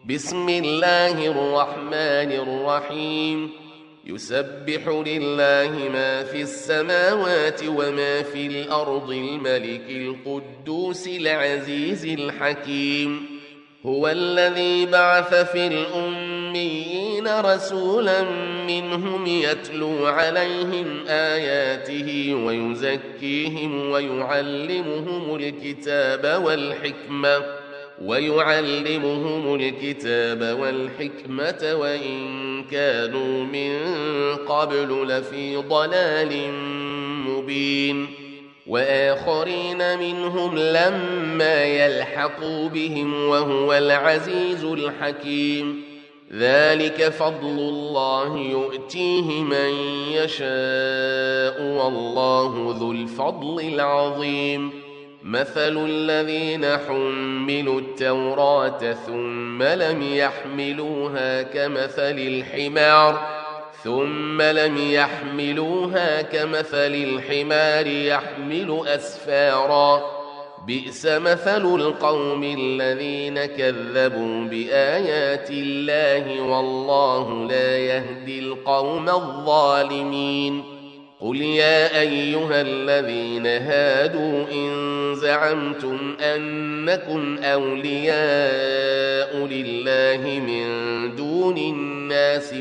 بسم الله الرحمن الرحيم. يسبح لله ما في السماوات وما في الأرض الملك القدوس العزيز الحكيم. هو الذي بعث في الأميين رسولا منهم يتلو عليهم آياته ويزكيهم ويعلمهم الكتاب والحكمة وإن كانوا من قبل لفي ضلال مبين. وآخرين منهم لما يلحقوا بهم وهو العزيز الحكيم. ذلك فضل الله يؤتيه من يشاء والله ذو الفضل العظيم. مثل الذين حملوا التوراة ثم لم يحملوها كمثل الحمار يحمل أسفارا. بئس مثل القوم الذين كذبوا بآيات الله والله لا يهدي القوم الظالمين. قل يا أيها الذين هادوا إن زعمتم أنكم أولياء لله من دون الناس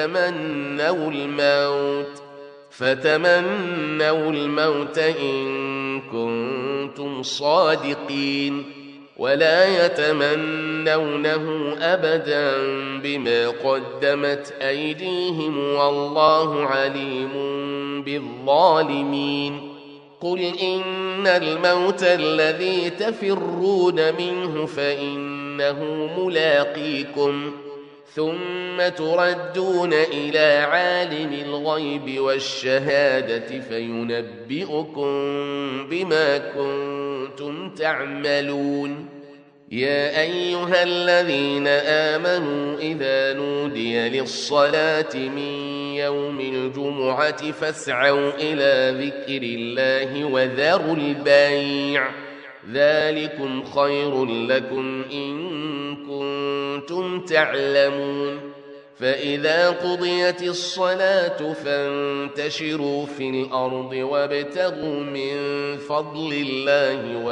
فتمنوا الموت إن كنتم صادقين ولا يتمنونه أبدا بما قدمت أيديهم والله عليم بالظالمين. قل إن الموت الذي تفرون منه فإنه ملاقيكم ثم تردون إلى عالم الغيب والشهادة فينبئكم بما كنتم تعملون. يا أيها الذين آمنوا إذا نودي للصلاة من يوم الجمعة فاسعوا إلى ذكر الله وذروا البيع ذلكم خير لكم إن كنتم تعلمون. فإذا قضيت الصلاة فانتشروا في الأرض وابتغوا من فضل الله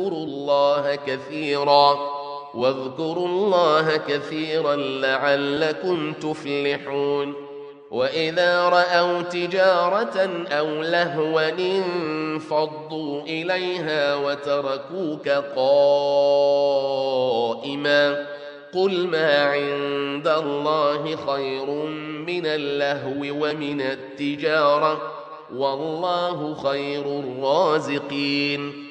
واذكروا الله كثيرا لعلكم تفلحون. وإذا رأوا تجارة أو لهوا انفضوا إليها وتركوك قائما. قل ما عند الله خير من اللهو ومن التجارة والله خير الرازقين.